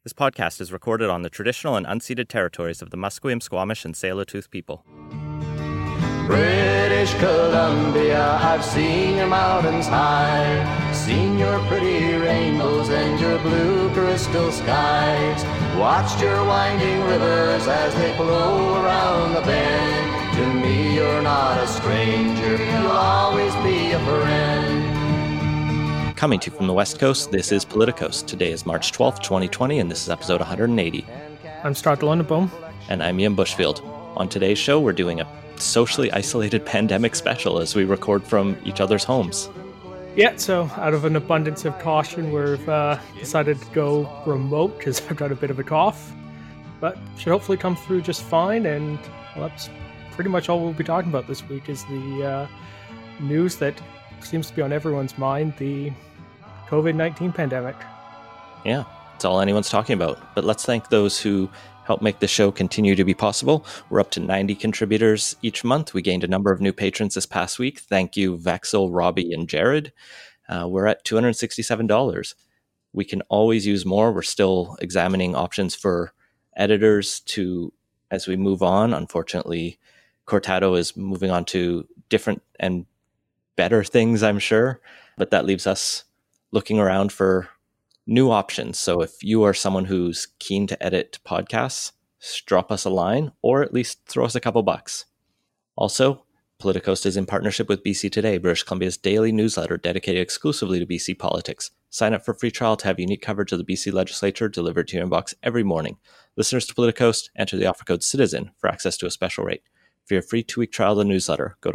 This podcast is recorded on the traditional and unceded territories of the Musqueam, Squamish, and Tsleil-Waututh people. British Columbia, I've seen your mountains high, seen your pretty rainbows and your blue crystal skies, watched your winding rivers as they flow around the bend. To me, you're not a stranger, you'll always be a friend. Coming to you from the West Coast, this is Politicos. Today is March 12th, 2020, and this is episode 180. I'm Scott Lundebaum. And I'm Ian Bushfield. On today's show, we're doing a socially isolated pandemic special as we record from each other's homes. Yeah, so out of an abundance of caution, we've decided to go remote because I've got a bit of a cough, but should hopefully come through just fine. And well, that's pretty much all we'll be talking about this week is the news that seems to be on everyone's mind, the COVID-19 pandemic. Yeah, it's all anyone's talking about. But let's thank those who help make the show continue to be possible. We're up to 90 contributors each month. We gained a number of new patrons this past week. Thank you, Vexel, Robbie, and Jared. We're at $267. We can always use more. We're still examining options for editors as we move on. Unfortunately, Cortado is moving on to different and better things, I'm sure. But that leaves us looking around for new options. So if you are someone who's keen to edit podcasts, drop us a line or at least throw us a couple bucks. Also, Politicos is in partnership with BC Today, British Columbia's daily newsletter dedicated exclusively to BC politics. Sign up for a free trial to have unique coverage of the BC legislature delivered to your inbox every morning. Listeners to Politicos, enter the offer code CITIZEN for access to a special rate. For your free 2-week trial of the newsletter, go to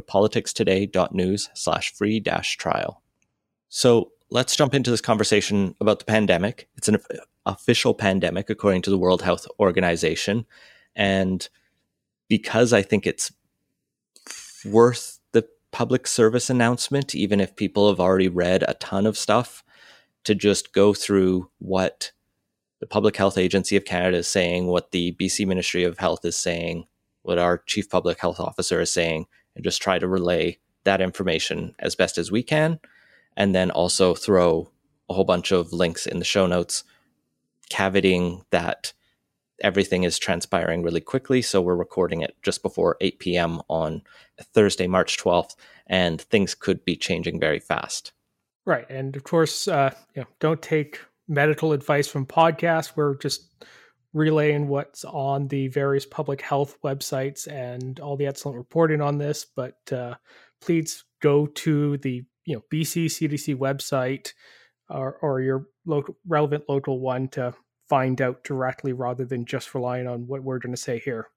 politicstoday.news/free-trial. So let's jump into this conversation about the pandemic. It's an official pandemic according to the World Health Organization. And because I think it's worth the public service announcement, even if people have already read a ton of stuff, to just go through what the Public Health Agency of Canada is saying, what the BC Ministry of Health is saying, what our Chief Public Health Officer is saying, and just try to relay that information as best as we can. And then also throw a whole bunch of links in the show notes, caveating that everything is transpiring really quickly. So we're recording it just before 8 p.m. on Thursday, March 12th, and things could be changing very fast. Right. And of course, don't take medical advice from podcasts. We're just relaying what's on the various public health websites and all the excellent reporting on this. But please go to the BC CDC website or your relevant local one to find out directly rather than just relying on what we're going to say here.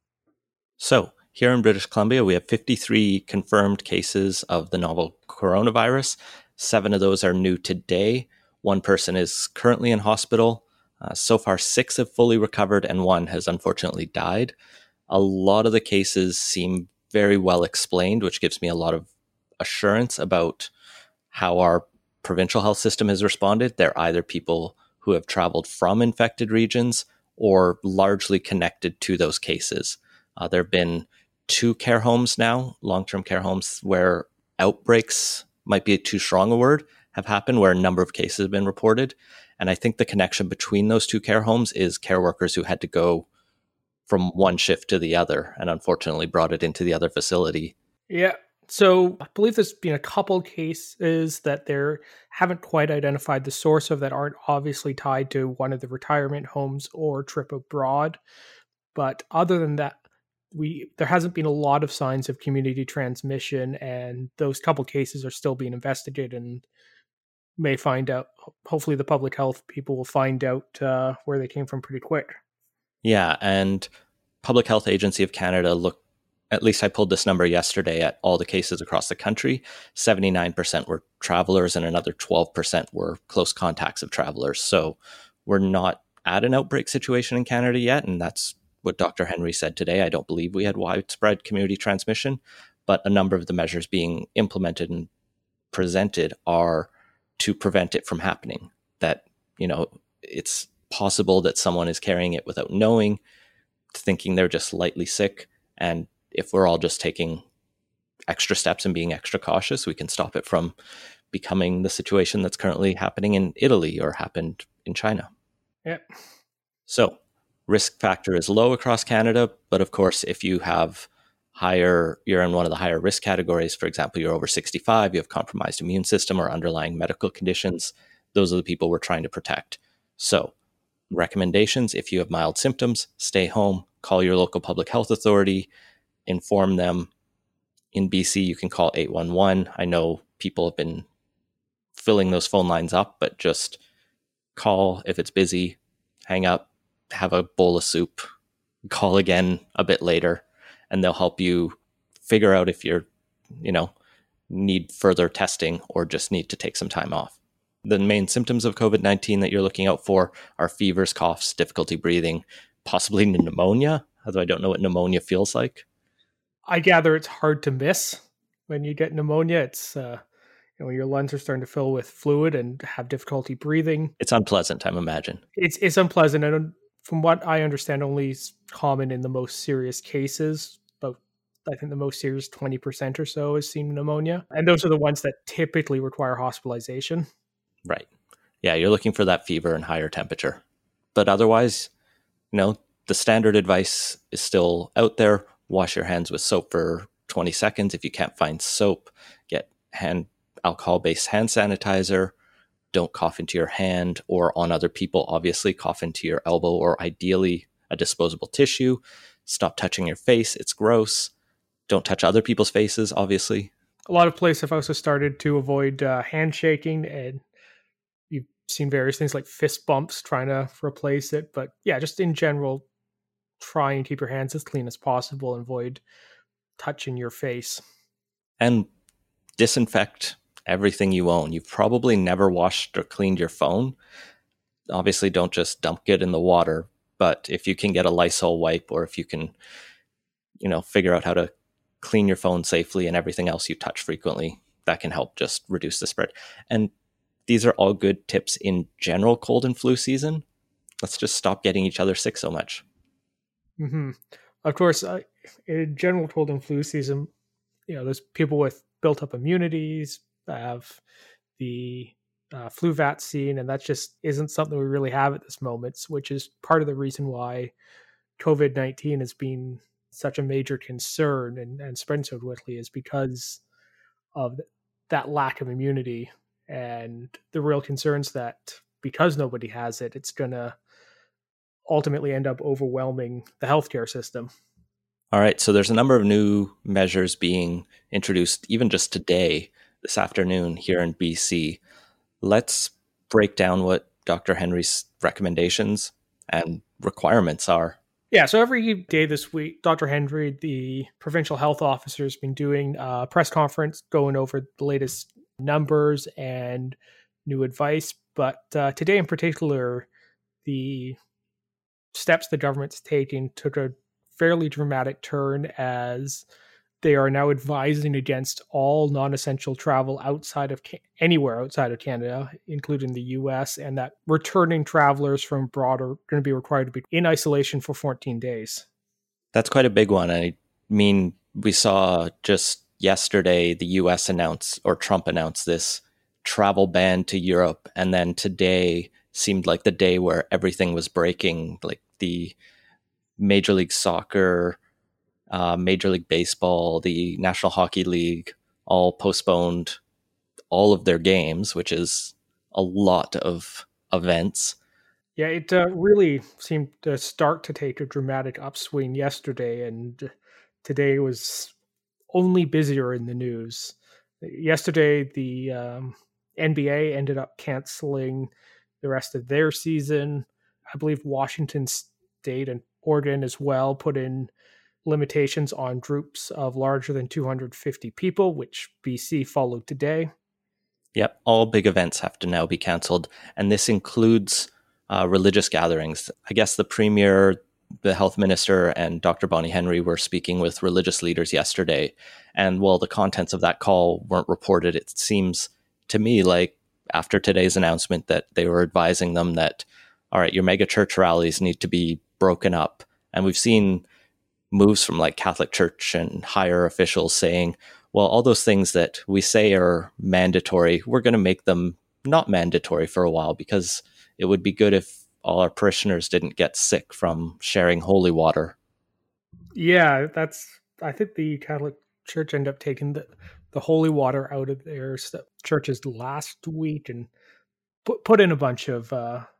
So here in British Columbia, we have 53 confirmed cases of the novel coronavirus. 7 of those are new today. 1 person is currently in hospital. So far, 6 have fully recovered and 1 has unfortunately died. A lot of the cases seem very well explained, which gives me a lot of assurance about how our provincial health system has responded. They're either people who have traveled from infected regions or largely connected to those cases. There have been 2 care homes now, long-term care homes, where outbreaks, might be too strong a word, have happened, where a number of cases have been reported. And I think the connection between those 2 care homes is care workers who had to go from one shift to the other and unfortunately brought it into the other facility. Yeah. So I believe there's been a couple cases that they haven't quite identified the source of that aren't obviously tied to one of the retirement homes or trip abroad. But other than that, there hasn't been a lot of signs of community transmission, and those couple cases are still being investigated and may find out. Hopefully the public health people will find out where they came from pretty quick. Yeah, and Public Health Agency of Canada at least I pulled this number yesterday at all the cases across the country. 79% were travelers and another 12% were close contacts of travelers. So we're not at an outbreak situation in Canada yet. And that's what Dr. Henry said today. I don't believe we had widespread community transmission, but a number of the measures being implemented and presented are to prevent it from happening. That, it's possible that someone is carrying it without knowing, thinking they're just lightly sick. And if we're all just taking extra steps and being extra cautious, we can stop it from becoming the situation that's currently happening in Italy or happened in China. Yeah. So risk factor is low across Canada, but of course, if you have you're in one of the higher risk categories, for example, you're over 65, you have compromised immune system or underlying medical conditions, those are the people we're trying to protect. So recommendations, if you have mild symptoms, stay home, call your local public health authority, inform them. In BC, you can call 811. I know people have been filling those phone lines up, but just call if it's busy, hang up, have a bowl of soup, call again a bit later, and they'll help you figure out if you're, need further testing or just need to take some time off. The main symptoms of COVID-19 that you're looking out for are fevers, coughs, difficulty breathing, possibly pneumonia, although I don't know what pneumonia feels like. I gather it's hard to miss when you get pneumonia. It's when your lungs are starting to fill with fluid and have difficulty breathing. It's unpleasant, I imagine. It's unpleasant, and from what I understand, only common in the most serious cases. But I think the most serious 20% or so is seen pneumonia, and those are the ones that typically require hospitalization. Right. Yeah, you're looking for that fever and higher temperature. But otherwise, the standard advice is still out there. Wash your hands with soap for 20 seconds. If you can't find soap, get alcohol-based hand sanitizer. Don't cough into your hand or on other people. Obviously, cough into your elbow or ideally a disposable tissue. Stop touching your face. It's gross. Don't touch other people's faces, obviously. A lot of places have also started to avoid handshaking, and you've seen various things like fist bumps trying to replace it. But yeah, just in general, try and keep your hands as clean as possible and avoid touching your face. And disinfect everything you own. You've probably never washed or cleaned your phone. Obviously, don't just dump it in the water, but if you can get a Lysol wipe, or if you can, figure out how to clean your phone safely and everything else you touch frequently, that can help just reduce the spread. And these are all good tips in general cold and flu season. Let's just stop getting each other sick so much. Mm-hmm. Of course, in general cold and flu season, there's people with built up immunities, have the flu vaccine, and that just isn't something we really have at this moment, which is part of the reason why COVID-19 has been such a major concern and spreading so quickly, is because of that lack of immunity and the real concerns that because nobody has it, it's going to ultimately end up overwhelming the healthcare system. All right, so there's a number of new measures being introduced even just today, this afternoon here in BC. Let's break down what Dr. Henry's recommendations and requirements are. Yeah, so every day this week, Dr. Henry, the provincial health officer, has been doing a press conference going over the latest numbers and new advice. But today in particular, the steps the government's taking took a fairly dramatic turn, as they are now advising against all non-essential travel outside of anywhere outside of Canada, including the US, and that returning travelers from abroad are going to be required to be in isolation for 14 days. That's quite a big one. I mean, we saw just yesterday the US announced, or Trump announced, this travel ban to Europe, and then today seemed like the day where everything was breaking, like the Major League Soccer, Major League Baseball, the National Hockey League, all postponed all of their games, which is a lot of events. Yeah, it really seemed to start to take a dramatic upswing yesterday, and today was only busier in the news. Yesterday, the NBA ended up canceling the rest of their season. I believe Washington State and Oregon as well put in limitations on groups of larger than 250 people, which BC followed today. Yep, all big events have to now be canceled, and this includes religious gatherings. I guess the Premier, the Health Minister, and Dr. Bonnie Henry were speaking with religious leaders yesterday, and while the contents of that call weren't reported, it seems to me like after today's announcement that they were advising them that, all right, your mega church rallies need to be broken up. And we've seen moves from like Catholic Church and higher officials saying, well, all those things that we say are mandatory, we're going to make them not mandatory for a while, because it would be good if all our parishioners didn't get sick from sharing holy water. Yeah, I think the Catholic Church ended up taking the holy water out of their churches last week and put in a bunch of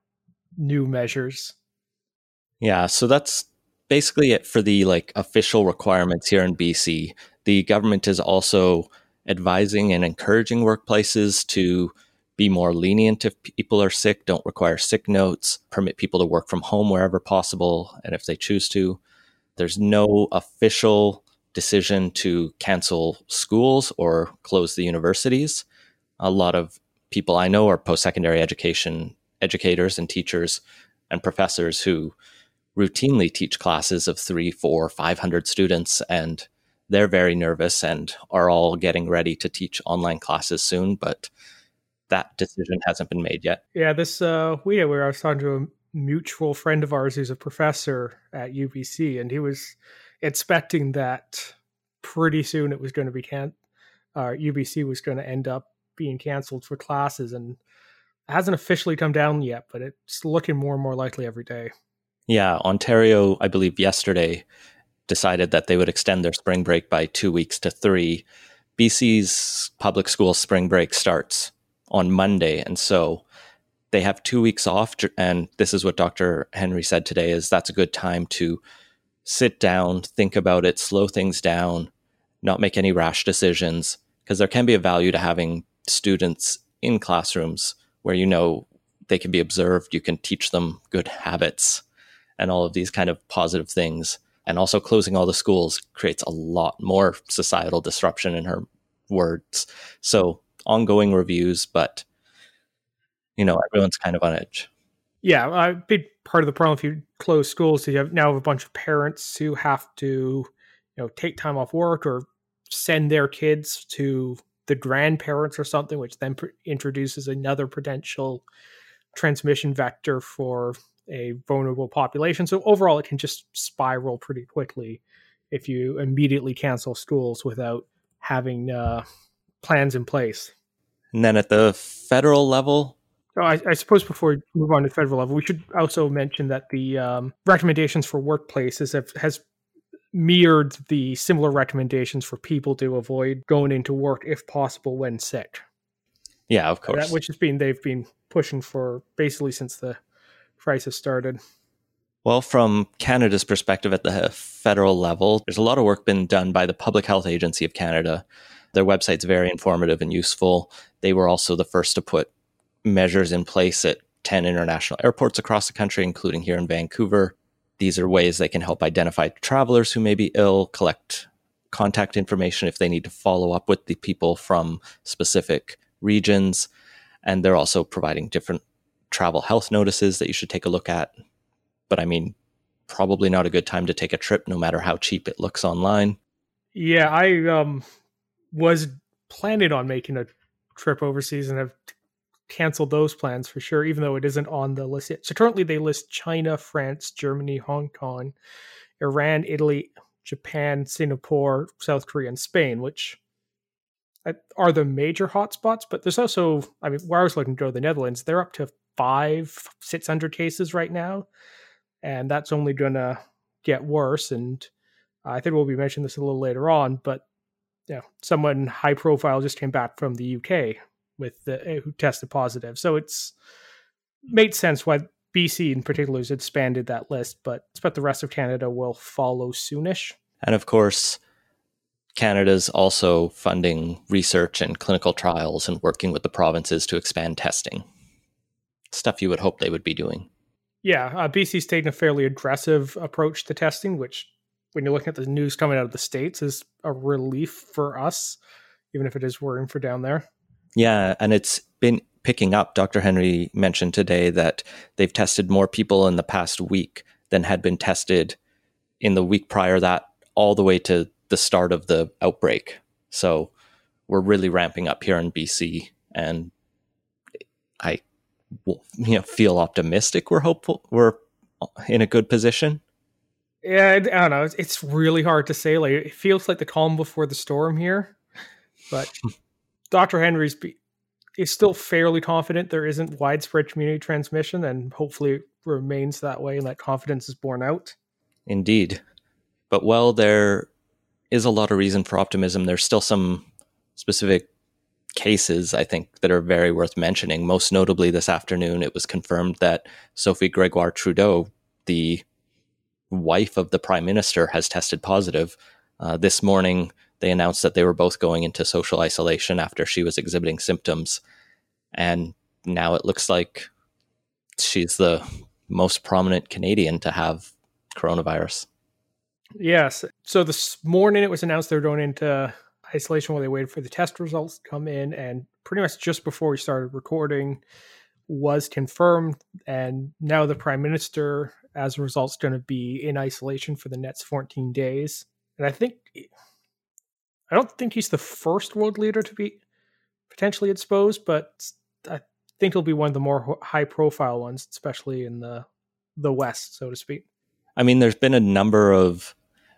new measures. Yeah, so that's basically it for the official requirements here in BC. The government is also advising and encouraging workplaces to be more lenient if people are sick, don't require sick notes, permit people to work from home wherever possible, and if they choose to. There's no official decision to cancel schools or close the universities. A lot of people I know are post-secondary education educators and teachers and professors who routinely teach classes of 300, 400, 500 students, and they're very nervous and are all getting ready to teach online classes soon, but that decision hasn't been made yet. Yeah, this where I was talking to a mutual friend of ours who's a professor at UBC, and he was expecting that pretty soon it was going to be UBC was going to end up being canceled for classes, and it hasn't officially come down yet, but it's looking more and more likely every day. Yeah, Ontario, I believe yesterday, decided that they would extend their spring break by 2 weeks to 3. BC's public school spring break starts on Monday, and so they have 2 weeks off. And this is what Dr. Henry said today, is that's a good time to sit down, think about it, slow things down, not make any rash decisions, because there can be a value to having students in classrooms where they can be observed, you can teach them good habits and all of these kind of positive things. And also closing all the schools creates a lot more societal disruption, in her words. So ongoing reviews, but everyone's kind of on edge. Yeah, a big part of the problem if you close schools, you have a bunch of parents who have to, take time off work or send their kids to the grandparents or something, which then introduces another potential transmission vector for a vulnerable population. So overall, it can just spiral pretty quickly if you immediately cancel schools without having plans in place. And then at the federal level, I suppose before we move on to the federal level, we should also mention that the recommendations for workplaces has mirrored the similar recommendations for people to avoid going into work if possible when sick. Yeah, of course. Which they've been pushing for basically since the crisis started. Well, from Canada's perspective at the federal level, there's a lot of work been done by the Public Health Agency of Canada. Their website's very informative and useful. They were also the first to put measures in place at 10 international airports across the country, including here in Vancouver. These are ways they can help identify travelers who may be ill, collect contact information if they need to follow up with the people from specific regions. And they're also providing different travel health notices that you should take a look at. But probably not a good time to take a trip, no matter how cheap it looks online. Yeah, I was planning on making a trip overseas and have canceled those plans for sure, even though it isn't on the list yet. So currently they list China, France, Germany, Hong Kong, Iran, Italy, Japan, Singapore, South Korea, and Spain, which are the major hotspots. But there's also, where I was looking to go, the Netherlands, they're up to 600 cases right now. And that's only going to get worse. And I think we'll be mentioning this a little later on, but someone high profile just came back from the UK who tested positive. So it's made sense why BC in particular has expanded that list, but I expect the rest of Canada will follow soonish. And of course, Canada's also funding research and clinical trials and working with the provinces to expand testing. Stuff you would hope they would be doing. Yeah, BC's taken a fairly aggressive approach to testing, which when you're looking at the news coming out of the States is a relief for us, even if it is worrying for down there. Yeah, and it's been picking up. Dr. Henry mentioned today that they've tested more people in the past week than had been tested in the week prior that, all the way to the start of the outbreak. So we're really ramping up here in BC, and I feel optimistic. We're hopeful. We're in a good position. Yeah, I don't know. It's really hard to say. Like, it feels like the calm before the storm here, but Dr. Henry's is still fairly confident there isn't widespread community transmission, and hopefully it remains that way and that confidence is borne out. Indeed. But while there is a lot of reason for optimism, there's still some specific cases, I think, that are very worth mentioning. Most notably, this afternoon, it was confirmed that Sophie Gregoire Trudeau, the wife of the Prime Minister, has tested positive. This morning, they announced that they were both going into social isolation after she was exhibiting symptoms. And now it looks like she's the most prominent Canadian to have coronavirus. Yes. So this morning it was announced they're going into isolation while they waited for the test results to come in. And pretty much just before we started recording was confirmed. And now the Prime Minister, as a result, is going to be in isolation for the next 14 days. And I don't think he's the first world leader to be potentially exposed, but I think he'll be one of the more high-profile ones, especially in the West, so to speak. I mean, there's been a number of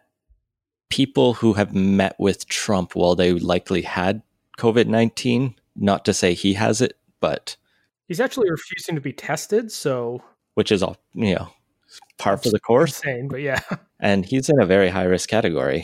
people who have met with Trump while they likely had COVID-19. Not to say he has it, but he's actually refusing to be tested, so which is all par for the course. Insane, but yeah, and he's in a very high-risk category.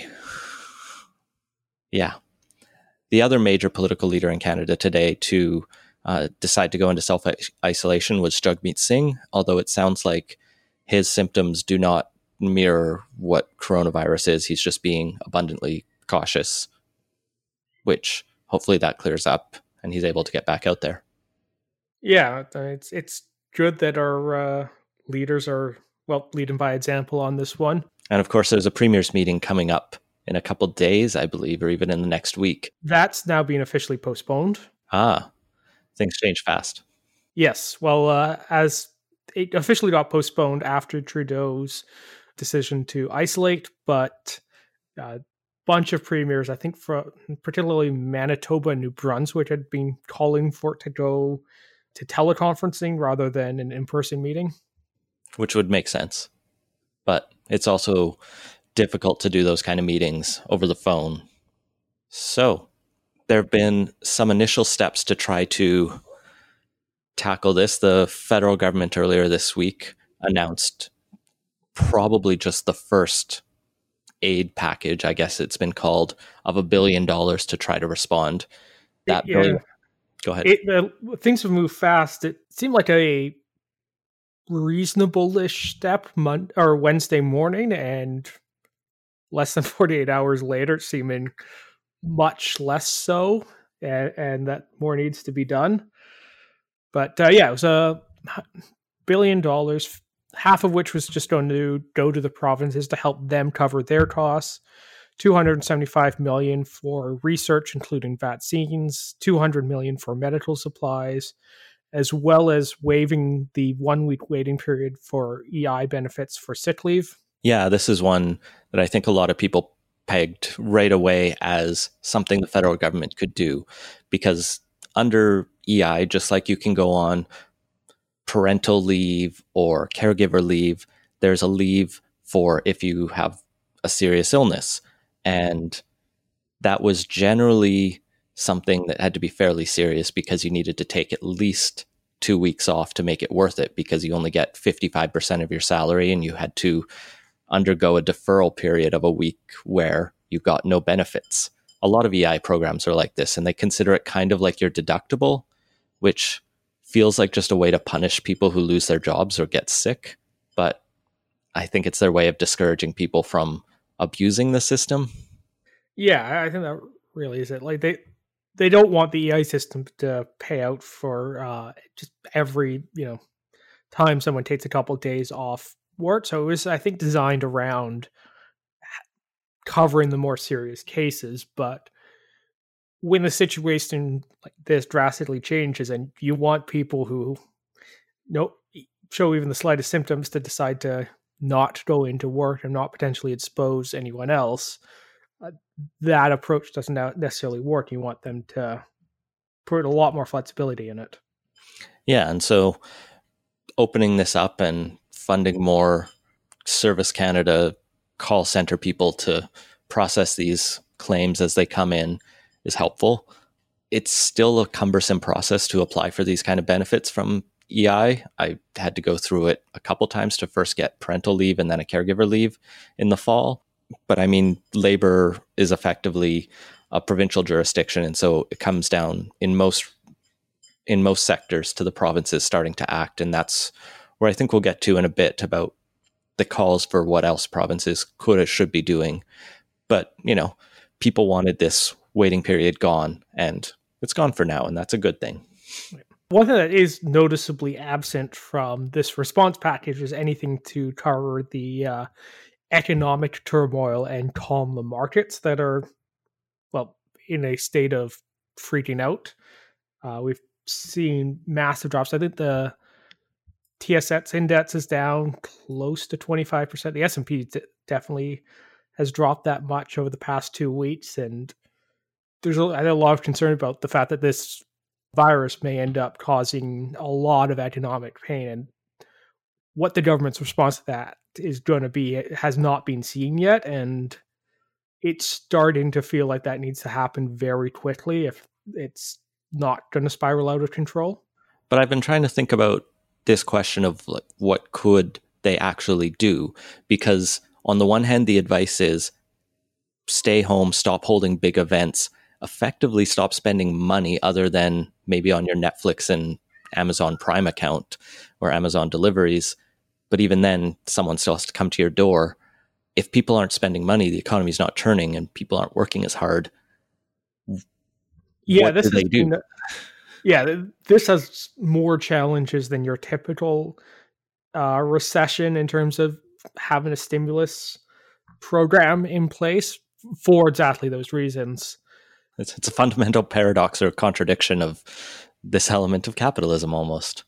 Yeah. The other major political leader in Canada today to decide to go into self-isolation was Jagmeet Singh, although it sounds like his symptoms do not mirror what coronavirus is. He's just being abundantly cautious, which hopefully that clears up and he's able to get back out there. Yeah, it's good that our leaders are, leading by example on this one. And of course, there's a premier's meeting coming up in a couple days, I believe, or even in the next week. That's now being officially postponed. Things change fast. Yes. Well, as it officially got postponed after Trudeau's decision to isolate, but a bunch of premiers, I think particularly Manitoba and New Brunswick, had been calling for it to go to teleconferencing rather than an in-person meeting. Which would make sense. But it's also difficult to do those kind of meetings over the phone. So there have been some initial steps to try to tackle this. The federal government earlier this week announced probably just the first aid package, I guess it's been called, of $1 billion to try to respond. That billion. Go ahead. Things have moved fast. It seemed like a reasonable-ish step Wednesday morning, and less than 48 hours later, seeming much less so, and that more needs to be done. But it was $1 billion, half of which was just going to go to the provinces to help them cover their costs. $275 million for research, including vaccines, $200 million for medical supplies, as well as waiving the 1-week waiting period for EI benefits for sick leave. Yeah, this is one that I think a lot of people pegged right away as something the federal government could do, because under EI, just like you can go on parental leave or caregiver leave, there's a leave for if you have a serious illness. And that was generally something that had to be fairly serious because you needed to take at least 2 weeks off to make it worth it, because you only get 55% of your salary and you had to undergo a deferral period of a week where you got no benefits. A lot of EI programs are like this, and they consider it kind of like your deductible, which feels like just a way to punish people who lose their jobs or get sick. But I think it's their way of discouraging people from abusing the system. Yeah, I think that really is it. Like they don't want the EI system to pay out for just every time someone takes a couple of days off work. So it was, I think, designed around covering the more serious cases. But when the situation like this drastically changes, and you want people who show even the slightest symptoms to decide to not go into work and not potentially expose anyone else, that approach doesn't necessarily work. You want them to put a lot more flexibility in it. Yeah, and so opening this up and funding more Service Canada call center people to process these claims as they come in is helpful. it's still a cumbersome process to apply for these kind of benefits from EI. I had to go through it a couple times to first get parental leave and then a caregiver leave in the fall. But I mean, labor is effectively a provincial jurisdiction, and so it comes down in most sectors to the provinces starting to act, and that's where I think we'll get to in a bit about the calls for what else provinces could or should be doing. But, people wanted this waiting period gone, and it's gone for now, and that's a good thing. One thing that is noticeably absent from this response package is anything to cover the economic turmoil and calm the markets that are, in a state of freaking out. We've seen massive drops. I think the TSX index is down close to 25%. The S&P definitely has dropped that much over the past 2 weeks, and there's a lot of concern about the fact that this virus may end up causing a lot of economic pain, and what the government's response to that is going to be has not been seen yet, and it's starting to feel like that needs to happen very quickly if it's not going to spiral out of control. But I've been trying to think about this question of what could they actually do, because on the one hand, the advice is stay home, stop holding big events, effectively stop spending money other than maybe on your Netflix and Amazon Prime account or Amazon deliveries. But even then, someone still has to come to your door. If people aren't spending money, the economy's not turning, and people aren't working as hard. Yeah, what do they do? This has more challenges than your typical recession in terms of having a stimulus program in place for exactly those reasons. It's a fundamental paradox or contradiction of this element of capitalism almost.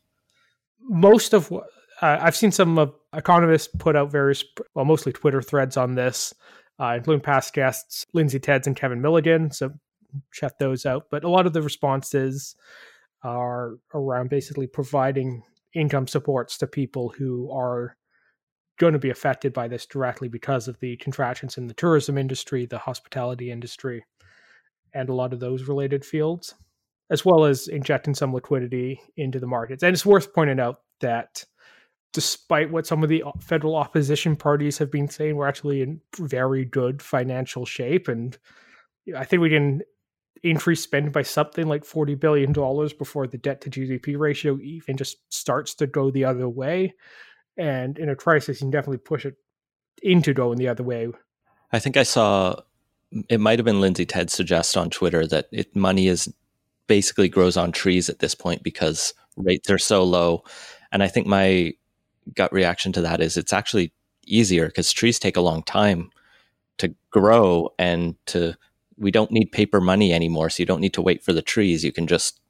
Most of what I've seen some economists put out mostly Twitter threads on this, including past guests Lindsay Tedds and Kevin Milligan. So check those out. But a lot of the responses are around basically providing income supports to people who are going to be affected by this directly because of the contractions in the tourism industry, the hospitality industry, and a lot of those related fields, as well as injecting some liquidity into the markets. And it's worth pointing out that despite what some of the federal opposition parties have been saying, we're actually in very good financial shape. And I think we can increase spending by something like $40 billion before the debt to GDP ratio even just starts to go the other way. And in a crisis, you can definitely push it into going the other way. I think I saw, it might have been Lindsay Ted suggest on Twitter that money is basically grows on trees at this point because rates are so low. And I think my gut reaction to that is it's actually easier because trees take a long time to grow, and we don't need paper money anymore. So you don't need to wait for the trees. You can just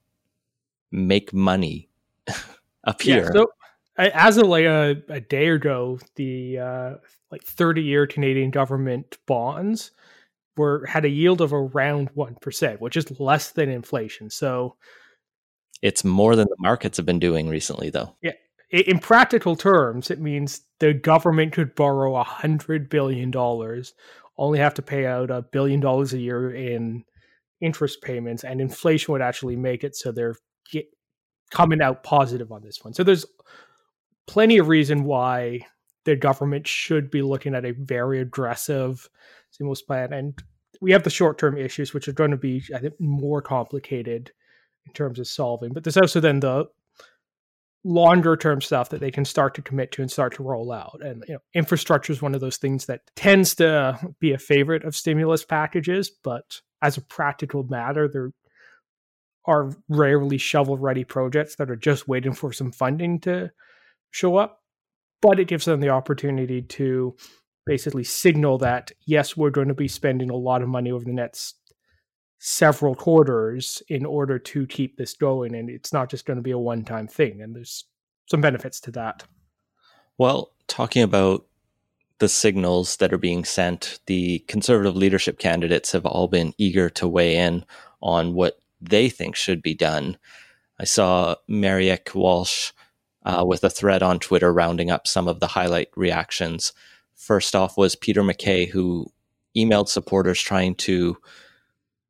make money appear. Yeah, so as of a day ago, the 30-year Canadian government bonds had a yield of around 1%, which is less than inflation. So it's more than the markets have been doing recently, though. Yeah. In practical terms, it means the government could borrow $100 billion, only have to pay out $1 billion a year in interest payments, and inflation would actually make it so they're coming out positive on this one. So there's plenty of reason why the government should be looking at a very aggressive stimulus plan. And we have the short-term issues, which are going to be, I think, more complicated in terms of solving. But there's also then the longer-term stuff that they can start to commit to and start to roll out. And infrastructure is one of those things that tends to be a favorite of stimulus packages, but as a practical matter, there are rarely shovel-ready projects that are just waiting for some funding to show up. But it gives them the opportunity to basically signal that, yes, we're going to be spending a lot of money over the next several quarters in order to keep this going, and it's not just going to be a one-time thing, and there's some benefits to that. Well, talking about the signals that are being sent, the Conservative leadership candidates have all been eager to weigh in on what they think should be done. I saw Marieke Walsh with a thread on Twitter rounding up some of the highlight reactions. First off was Peter MacKay, who emailed supporters trying to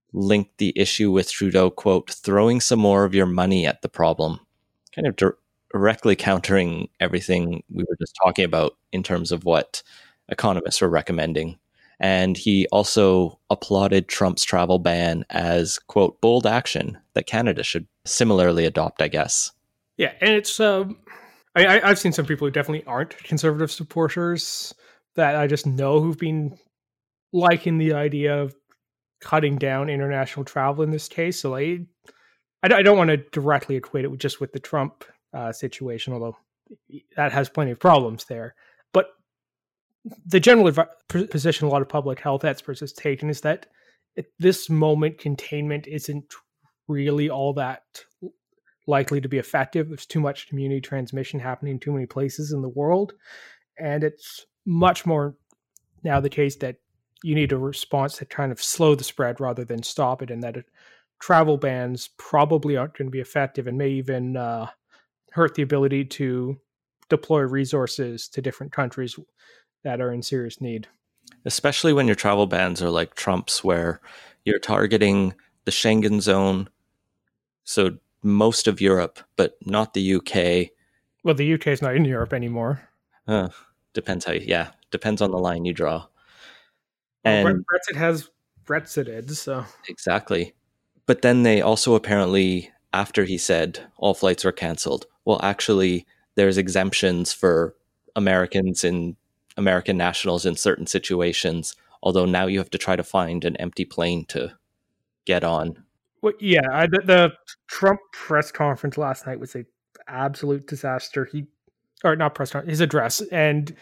linked the issue with Trudeau, quote, throwing some more of your money at the problem, kind of directly countering everything we were just talking about in terms of what economists were recommending. And he also applauded Trump's travel ban as, quote, bold action that Canada should similarly adopt, I guess. Yeah, and it's I've seen some people who definitely aren't conservative supporters that I just know who've been liking the idea of cutting down international travel in this case. So I don't want to directly equate it just with the Trump situation, although that has plenty of problems there. But the general position a lot of public health experts has taken is that at this moment, containment isn't really all that likely to be effective. There's too much community transmission happening in too many places in the world. And it's much more now the case that you need a response to kind of slow the spread rather than stop it, and that travel bans probably aren't going to be effective and may even hurt the ability to deploy resources to different countries that are in serious need. Especially when your travel bans are like Trump's, where you're targeting the Schengen zone, so most of Europe, but not the UK. Well, the UK is not in Europe anymore. Depends on the line you draw. And Brexit has Brexited, so. Exactly. But then they also apparently, after he said all flights are canceled, well, actually, there's exemptions for Americans and American nationals in certain situations, although now you have to try to find an empty plane to get on. Well, yeah, the Trump press conference last night was an absolute disaster. His address, and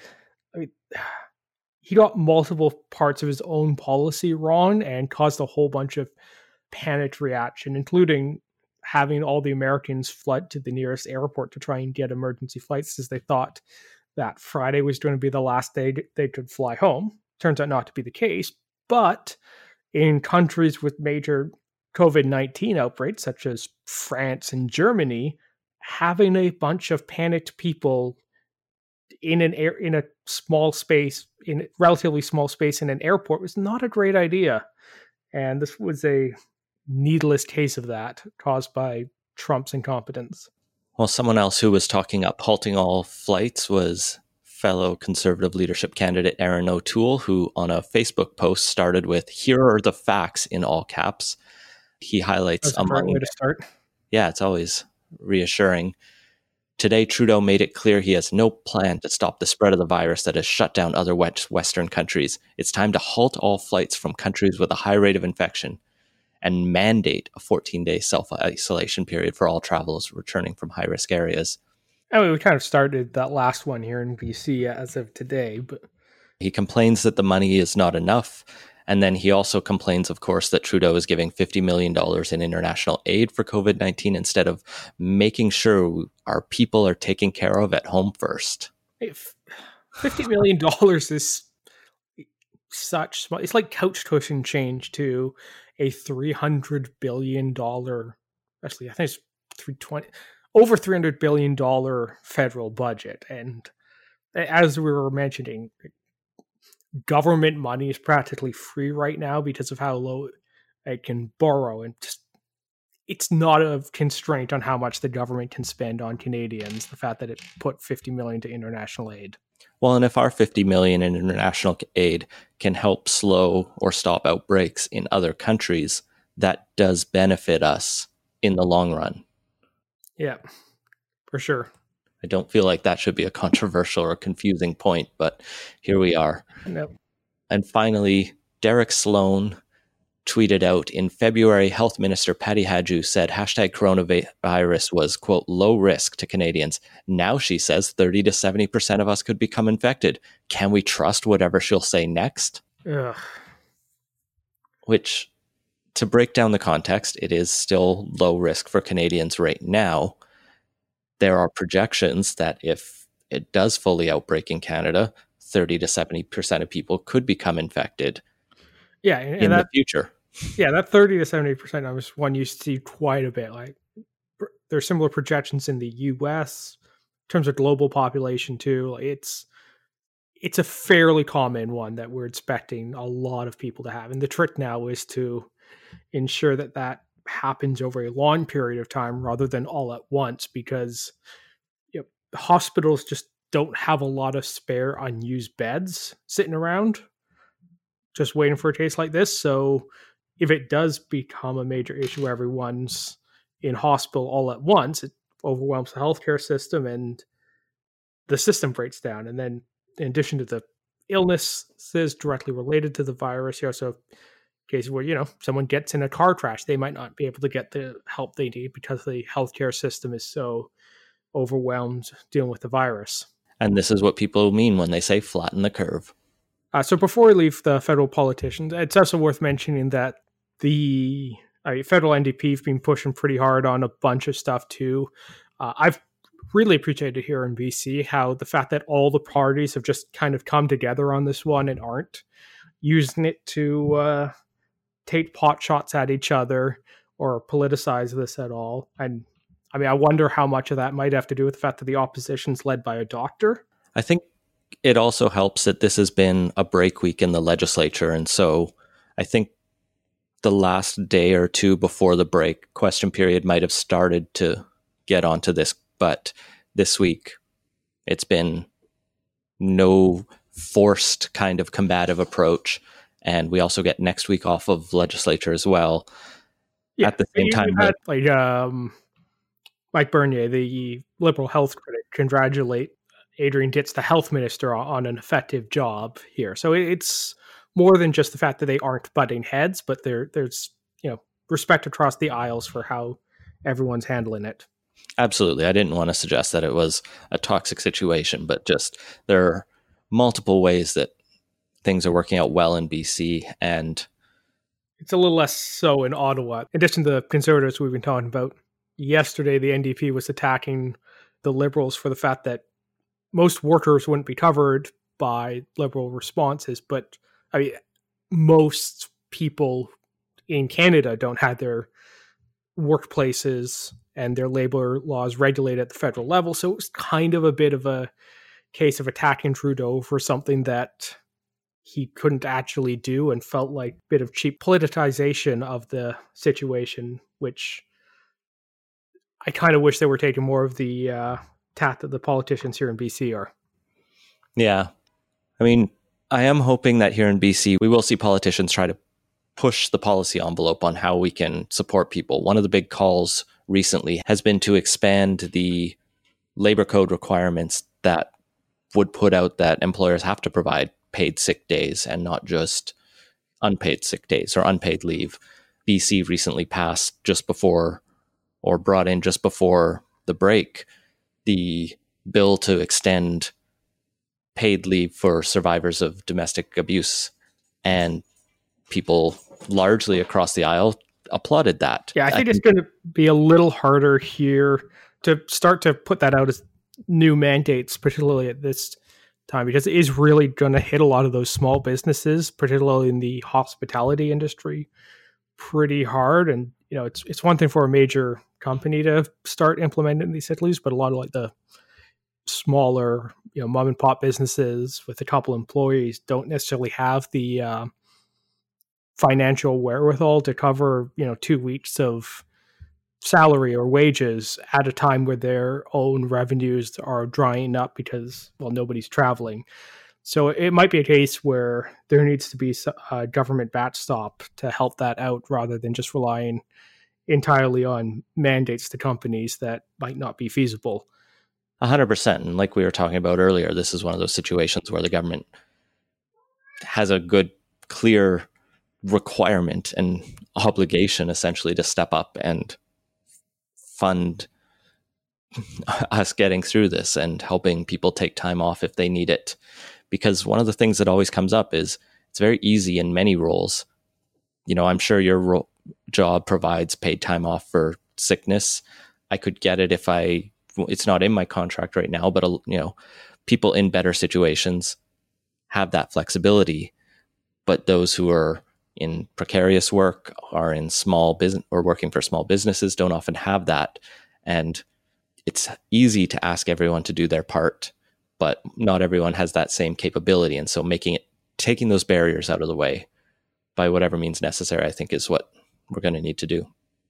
he got multiple parts of his own policy wrong and caused a whole bunch of panicked reaction, including having all the Americans flood to the nearest airport to try and get emergency flights, as they thought that Friday was going to be the last day they could fly home. Turns out not to be the case, but in countries with major COVID-19 outbreaks, such as France and Germany, having a bunch of panicked people in a small space, in a relatively small space in an airport, was not a great idea. And this was a needless case of that caused by Trump's incompetence. Well, someone else who was talking up halting all flights was fellow conservative leadership candidate Erin O'Toole, who on a Facebook post started with, "Here are the facts," in all caps. He highlights That's a great way to start. Yeah, it's always reassuring. Today, Trudeau made it clear he has no plan to stop the spread of the virus that has shut down other Western countries. It's time to halt all flights from countries with a high rate of infection and mandate a 14-day self-isolation period for all travelers returning from high-risk areas. I mean, we kind of started that last one here in BC as of today, but he complains that the money is not enough. And then he also complains, of course, that Trudeau is giving $50 million in international aid for COVID-19 instead of making sure our people are taken care of at home first. $50 million is such small. It's like couch cushion change to a $300 billion, actually, I think it's over $300 billion federal budget. And as we were mentioning, government money is practically free right now because of how low it can borrow, and just it's not a constraint on how much the government can spend on Canadians, the fact that it put $50 million to international aid. Well, and if our $50 million in international aid can help slow or stop outbreaks in other countries, that does benefit us in the long run. Yeah, for sure. I don't feel like that should be a controversial or confusing point, but here we are. Nope. And finally, Derek Sloan tweeted out in February, Health Minister Patty Hajdu said #coronavirus was, quote, low risk to Canadians. Now she says 30 to 70% of us could become infected. Can we trust whatever she'll say next? Ugh. Which, to break down the context, it is still low risk for Canadians right now. There are projections that if it does fully outbreak in Canada, 30 to 70% of people could become infected in the future. Yeah, that 30 to 70% is one you see quite a bit. Like, there's similar projections in the US in terms of global population too. It's a fairly common one that we're expecting a lot of people to have. And the trick now is to ensure that that happens over a long period of time rather than all at once, because hospitals just don't have a lot of spare unused beds sitting around just waiting for a case like this. So if it does become a major issue where everyone's in hospital all at once, it overwhelms the healthcare system and the system breaks down. And then in addition to the illnesses directly related to the virus, you also have cases where, someone gets in a car crash, they might not be able to get the help they need because the healthcare system is so overwhelmed dealing with the virus. And this is what people mean when they say flatten the curve. So before we leave the federal politicians, it's also worth mentioning that the federal NDP have been pushing pretty hard on a bunch of stuff too. I've really appreciated here in BC how the fact that all the parties have just kind of come together on this one and aren't using it to take pot shots at each other or politicize this at all. And I wonder how much of that might have to do with the fact that the opposition's led by a doctor. I think it also helps that this has been a break week in the legislature. And so I think the last day or two before the break, question period might have started to get onto this. But this week, it's been no forced kind of combative approach. And we also get next week off of legislature as well. Yeah, at the same time, Mike Bernier, the Liberal health critic, congratulate Adrian Ditz, the health minister, on an effective job here. So it's more than just the fact that they aren't butting heads, but there's respect across the aisles for how everyone's handling it. Absolutely. I didn't want to suggest that it was a toxic situation, but just there are multiple ways that things are working out well in BC, and it's a little less so in Ottawa. In addition to the Conservatives we've been talking about, yesterday the NDP was attacking the Liberals for the fact that most workers wouldn't be covered by Liberal responses, but most people in Canada don't have their workplaces and their labor laws regulated at the federal level. So it was kind of a bit of a case of attacking Trudeau for something that he couldn't actually do, and felt like a bit of cheap politicization of the situation, which I kind of wish they were taking more of the tact that the politicians here in BC are. Yeah. I am hoping that here in BC, we will see politicians try to push the policy envelope on how we can support people. One of the big calls recently has been to expand the labor code requirements that would put out that employers have to provide paid sick days and not just unpaid sick days or unpaid leave. BC recently passed brought in just before the break the bill to extend paid leave for survivors of domestic abuse, and people largely across the aisle applauded that. Yeah, I think it's going to be a little harder here to start to put that out as new mandates, particularly at this time, because it is really going to hit a lot of those small businesses, particularly in the hospitality industry, pretty hard. And it's one thing for a major company to start implementing these sick leaves, but a lot of the smaller, mom and pop businesses with a couple employees don't necessarily have the financial wherewithal to cover 2 weeks of salary or wages at a time where their own revenues are drying up because nobody's traveling. So it might be a case where there needs to be a government backstop to help that out, rather than just relying entirely on mandates to companies that might not be feasible. 100%. And like we were talking about earlier, this is one of those situations where the government has a good, clear requirement and obligation essentially to step up and fund us getting through this and helping people take time off if they need it. Because one of the things that always comes up is it's very easy in many roles. I'm sure your job provides paid time off for sickness. I could get it if it's not in my contract right now, but people in better situations have that flexibility. But those who are in precarious work, are in small business or working for small businesses, don't often have that. And it's easy to ask everyone to do their part, but not everyone has that same capability. And so taking those barriers out of the way by whatever means necessary, I think is what we're going to need to do.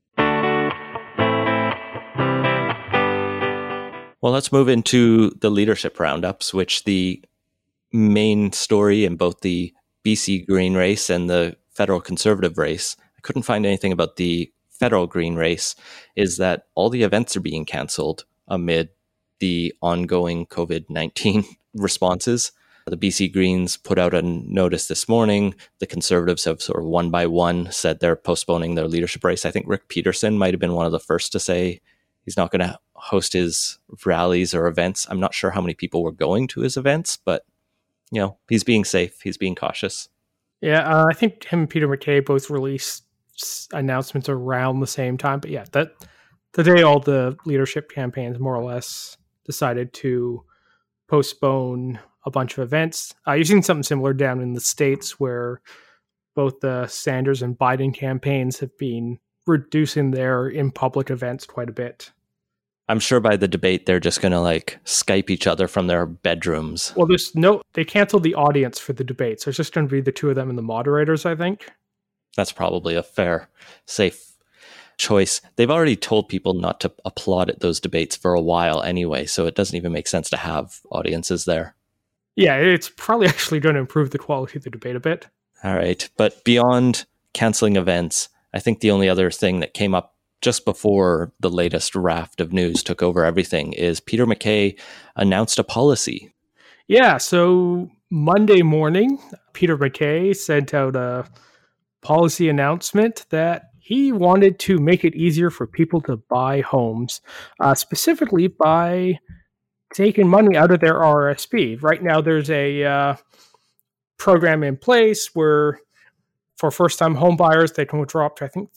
Well, let's move into the leadership roundups, which the main story in both the BC Green race and the federal Conservative race, I couldn't find anything about the federal Green race, is that all the events are being cancelled amid the ongoing COVID-19 responses. The BC Greens put out a notice this morning. The Conservatives have sort of one by one said they're postponing their leadership race. I think Rick Peterson might have been one of the first to say he's not going to host his rallies or events. I'm not sure how many people were going to his events, but he's being safe. He's being cautious. Yeah, I think him and Peter MacKay both released announcements around the same time. But yeah, that the day all the leadership campaigns more or less decided to postpone a bunch of events. You've seen something similar down in the States where both the Sanders and Biden campaigns have been reducing their in-public events quite a bit. I'm sure by the debate, they're just going to Skype each other from their bedrooms. Well, they canceled the audience for the debate. So it's just going to be the two of them and the moderators, I think. That's probably a fair, safe choice. They've already told people not to applaud at those debates for a while anyway, so it doesn't even make sense to have audiences there. Yeah, it's probably actually going to improve the quality of the debate a bit. All right. But beyond canceling events, I think the only other thing that came up just before the latest raft of news took over everything is Peter MacKay announced a policy. Yeah, so Monday morning, Peter MacKay sent out a policy announcement that he wanted to make it easier for people to buy homes, specifically by taking money out of their RRSP. Right now, there's a program in place where for first-time home buyers, they can withdraw up to, I think,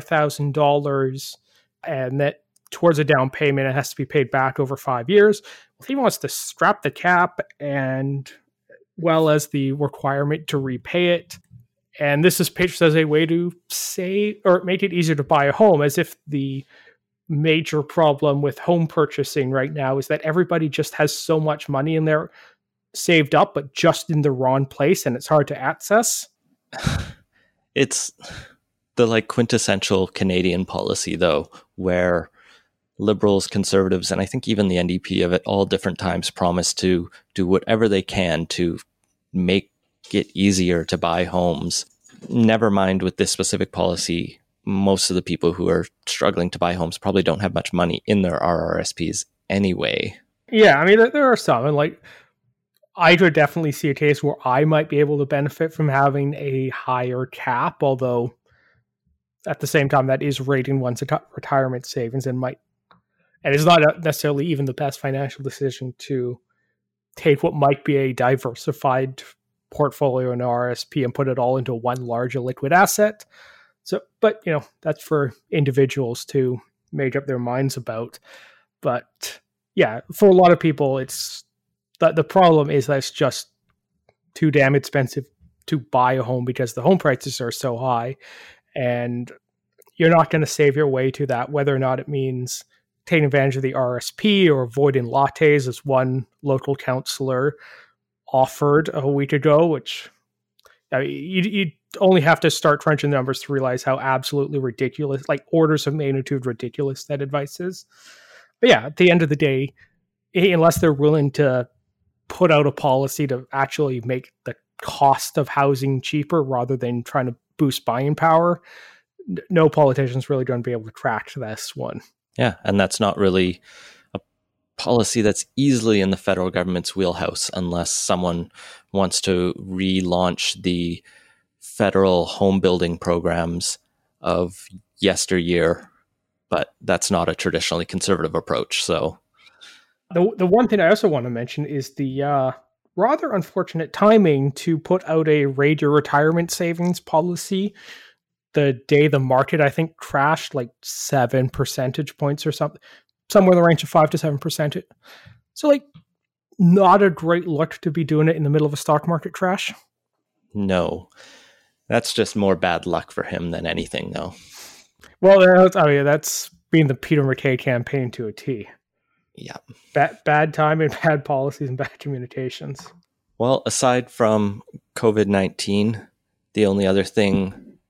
$35,000, and that towards a down payment, it has to be paid back over 5 years. Well, he wants to strap the cap and well as the requirement to repay it. And this is pitched as a way to say or make it easier to buy a home, as if the major problem with home purchasing right now is that everybody just has so much money in there saved up, but just in the wrong place, and it's hard to access. It's the quintessential Canadian policy, though, where Liberals, Conservatives, and I think even the NDP have at all different times promised to do whatever they can to make it easier to buy homes. Never mind with this specific policy, most of the people who are struggling to buy homes probably don't have much money in their RRSPs anyway. Yeah, I mean, there are some, and I could definitely see a case where I might be able to benefit from having a higher cap, although at the same time, that is rating one's retirement savings and it's not necessarily even the best financial decision to take what might be a diversified portfolio in RRSP and put it all into one large liquid asset. So, but that's for individuals to make up their minds about. But yeah, for a lot of people, it's the problem is that it's just too damn expensive to buy a home because the home prices are so high, and you're not going to save your way to that, whether or not it means taking advantage of the RSP or avoiding lattes, as one local councillor offered a week ago, which you only have to start crunching numbers to realize how absolutely ridiculous, orders of magnitude ridiculous that advice is. But yeah, at the end of the day, unless they're willing to put out a policy to actually make the cost of housing cheaper rather than trying to boost buying power, no politician's really going to be able to crack this one. Yeah, and that's not really a policy that's easily in the federal government's wheelhouse unless someone wants to relaunch the federal home building programs of yesteryear. But that's not a traditionally conservative approach, so... The one thing I also want to mention is the rather unfortunate timing to put out a raid your retirement savings policy the day the market, I think, crashed 7 percentage points or something, somewhere in the range of 5 to 7%. So, not a great look to be doing it in the middle of a stock market crash. No, that's just more bad luck for him than anything, though. Well, that's being the Peter MacKay campaign to a T. Yeah. Bad timing, bad policies, and bad communications. Well, aside from COVID-19, the only other thing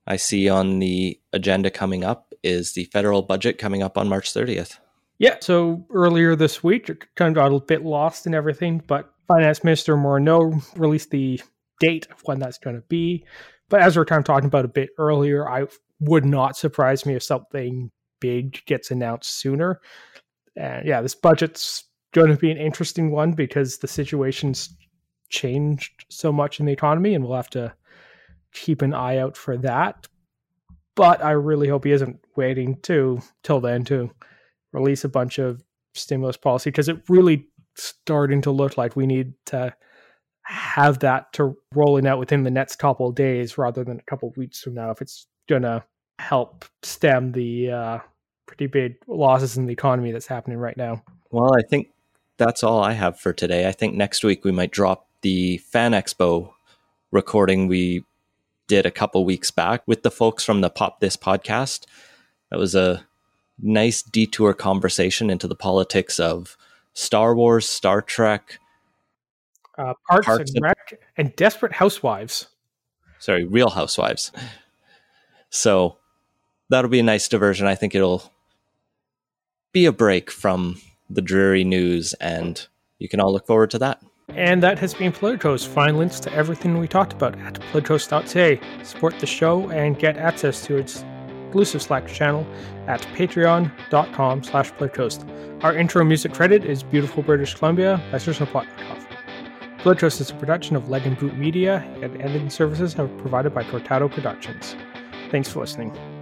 I see on the agenda coming up is the federal budget coming up on March 30th. Yeah, so earlier this week, it kind of got a bit lost in everything, but Finance Minister Morneau released the date of when that's going to be. But as we were kind of talking about a bit earlier, I would not surprise me if something big gets announced sooner. And yeah, this budget's going to be an interesting one because the situation's changed so much in the economy, and we'll have to keep an eye out for that. But I really hope he isn't waiting till then to release a bunch of stimulus policy, because it really starting to look like we need to have that to rolling out within the next couple of days rather than a couple of weeks from now if it's going to help stem the pretty big losses in the economy that's happening right now. Well, I think that's all I have for today. I think next week we might drop the Fan Expo recording we did a couple weeks back with the folks from the Pop This podcast. That was a nice detour conversation into the politics of Star Wars, Star Trek, Parks and Rec, and Desperate Housewives. Sorry, Real Housewives. So that'll be a nice diversion. I think it'll be a break from the dreary news, and you can all look forward to that. And that has been Politicos. Find links to everything we talked about at politicos.ca. Support the show and get access to its exclusive Slack channel at patreon.com/Politicos. Our intro music credit is Beautiful British Columbia by Sergio Plotnikov. Politicos is a production of Leg and Boot Media, and editing services are provided by Cortado Productions. Thanks for listening.